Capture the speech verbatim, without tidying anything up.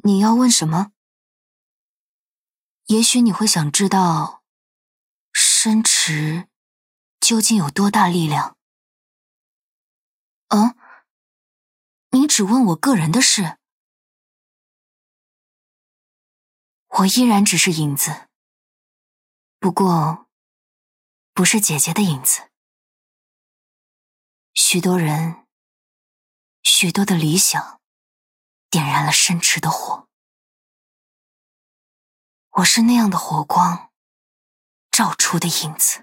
你要问什么？也许你会想知道，深池究竟有多大力量？嗯？你只问我个人的事？我依然只是影子，不过不是姐姐的影子。许多人，许多的理想，点燃了深池的火。我是那样的火光照出的影子。